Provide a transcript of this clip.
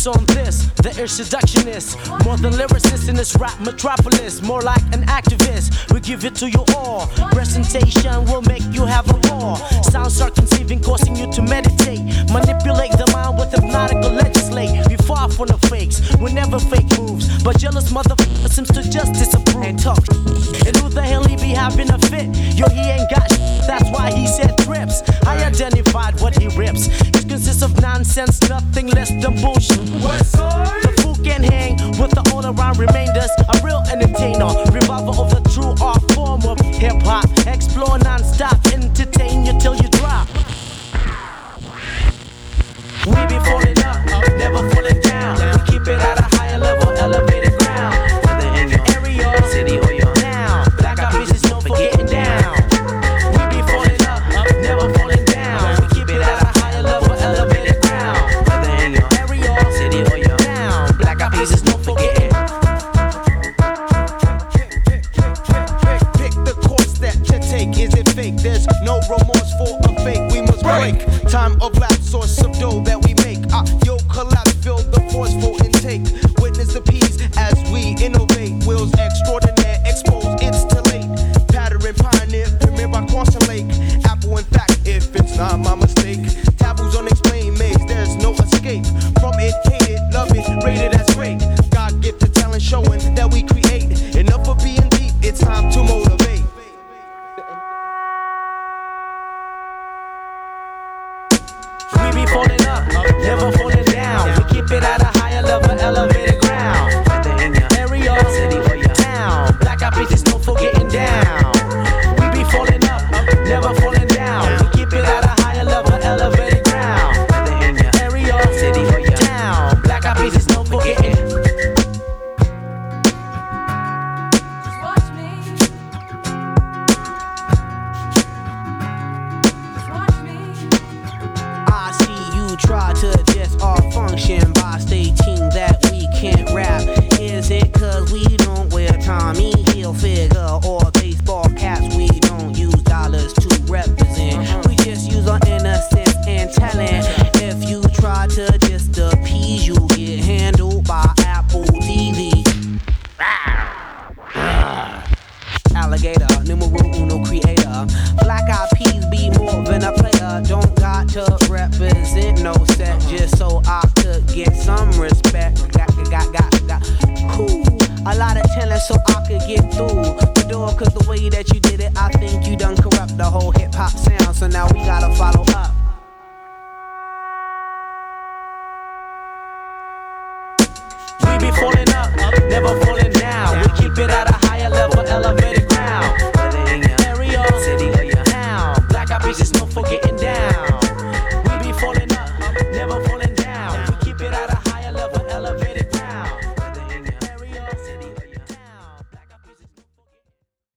on this, the introductionist. More than lyricist in this rap metropolis, more like an activist. We give it to you all. Presentation will make you have a ball. Sounds are conceiving, causing you to meditate. Manipulate the mind with hypnotical legislate. We far from the fakes, we never fake moves. But jealous motherfucker seems to just disapprove and talk. And who the hell he be having a fit? Yo, he ain't got shit, that's why he said trips. I identified what he rips. It consists of nonsense, nothing less than bullshit. The fool can hang with the all around remainders. A real entertainer, revolver of the true art form of hip hop. Explore non-stop, entertain you till you drop. We be falling up, never falling down. We keep it at a higher level, elevated ground. Whether in your area, city or your town, black eyed peas is known for getting down. We be falling up, never falling down. We keep it at a higher level, elevated ground. Whether in your area, city or your town, black eyed peas is known for getting. Pick the course that you take. Is it fake? There's no remorse for a fake. We must break. Time of lapse or subdue that we make. Yo, collapse, feel the forceful intake. Witness the peace as we innovate. Wills extraordinaire, expose, it's too late. Pattern pioneer, remember Crossing Lake. Apple, in fact, if it's not my mistake. Taboos unexplained maze, there's no escape. From it, hate it, love it, rated as great. God gifted talent showing that we create. Enough of being deep, it's time to motivate. We be falling up, never falling down. We keep it at a higher level, elevated ground. Whether in your area, city or your town, black eyed peas is known for getting down. We be falling up, never falling down. We keep it at a higher level, elevated ground. Whether in your area, city or your town, black eyed peas is known for getting. Just watch me. Just watch me. I see you try to just all function by stating that we can't rap. Is it cause we don't wear Tommy Hilfiger or baseball caps? We don't use dollars to represent. We just use our innocence and talent. If you try to just appease, you get handled by Apple TV. Alligator, numero uno creator. Black eyed peas be more than a player. Don't got to represent no set just so I could get some respect. Got. Cool. A lot of talent so I could get through the door. Cause the way that you did it, I think you done corrupt the whole hip hop sound. So now we gotta follow up. We be falling up, never falling down. We keep it at